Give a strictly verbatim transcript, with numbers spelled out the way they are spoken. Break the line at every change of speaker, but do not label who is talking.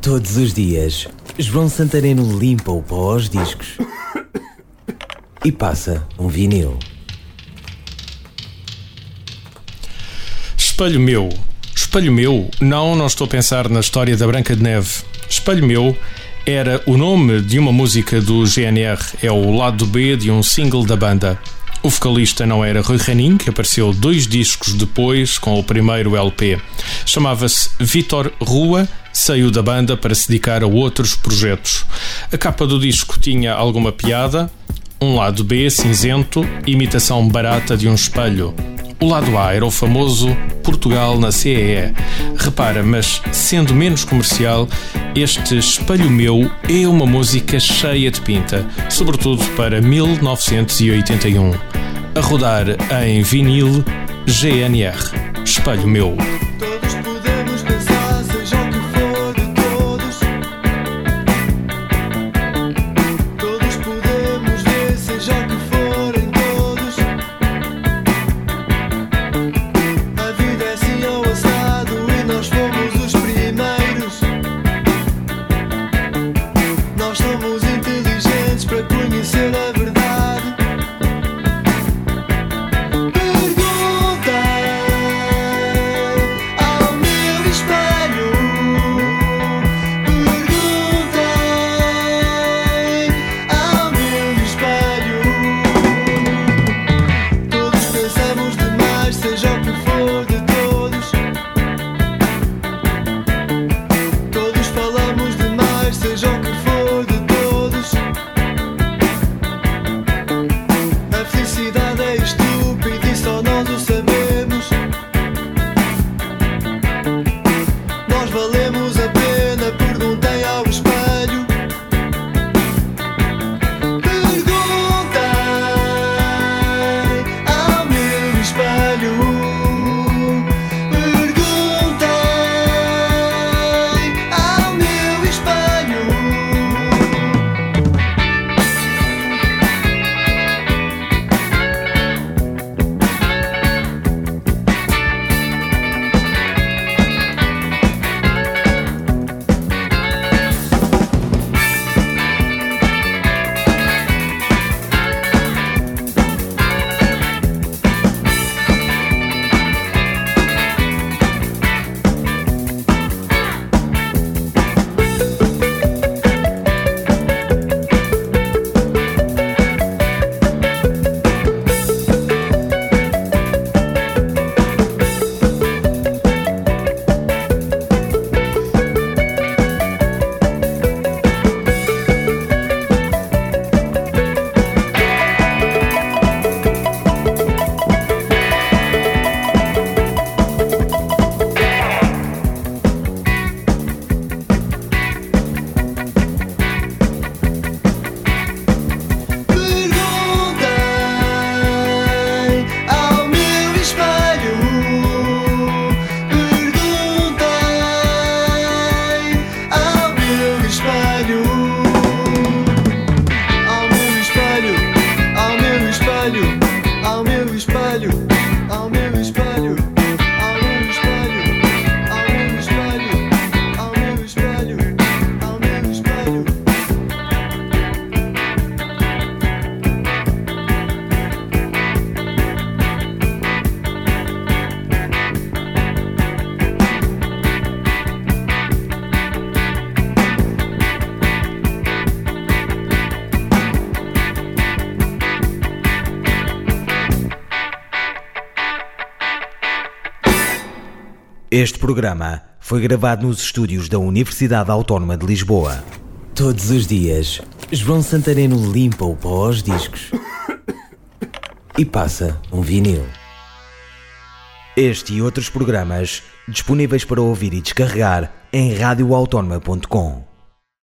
Todos os dias, João Santareno limpa o pó aos discos e passa um vinil.
Espelho meu. Espelho meu? Não, não estou a pensar na história da Branca de Neve. Espelho meu era o nome de uma música do G N R. É o lado B de um single da banda. O vocalista não era Rui Ranin, que apareceu dois discos depois com o primeiro L P. Chamava-se Vítor Rua, saiu da banda para se dedicar a outros projetos. A capa do disco tinha alguma piada, um lado B cinzento, imitação barata de um espelho. O lado A era o famoso Portugal na C E E. Repara, mas sendo menos comercial, este Espelho Meu é uma música cheia de pinta, sobretudo para mil novecentos e oitenta e um. A rodar em vinil G N R. Espelho Meu.
Todos podemos pensar, seja o que for de todos. Todos podemos ver, seja o que for em todos. A vida é assim ao assado e nós fomos os primeiros. Nós somos inteligentes para conhecer a verdade.
Este programa foi gravado nos estúdios da Universidade Autónoma de Lisboa. Todos os dias, João Santareno limpa o pó aos discos e passa um vinil. Este e outros programas disponíveis para ouvir e descarregar em radio autónoma ponto com.